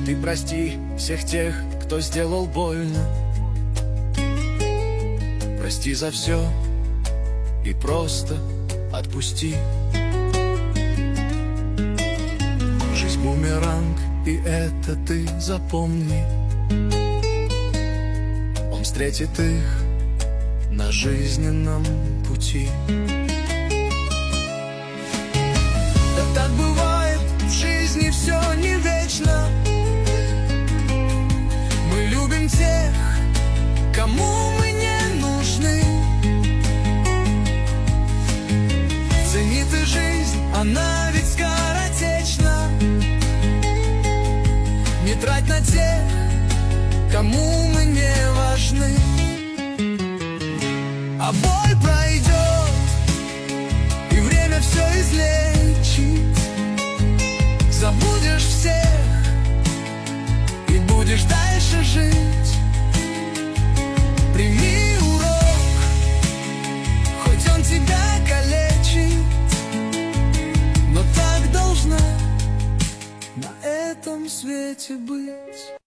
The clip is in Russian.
Ты прости всех тех, кто сделал больно. Прости за все и просто отпусти. Жизнь бумеранг, и это ты запомни. Он встретит их на жизненном пути. Да так бывает, в жизни все не вечно. Мы любим тех, кому мы не нужны. Цени ты жизнь, она ведь скоротечна. Не трать на тех, кому мы не важны. А боль пройдет, и время все излечит. Забудешь всех и будешь дальше жить. Прими урок, хоть он тебя калечит, но так должна на этом свете быть.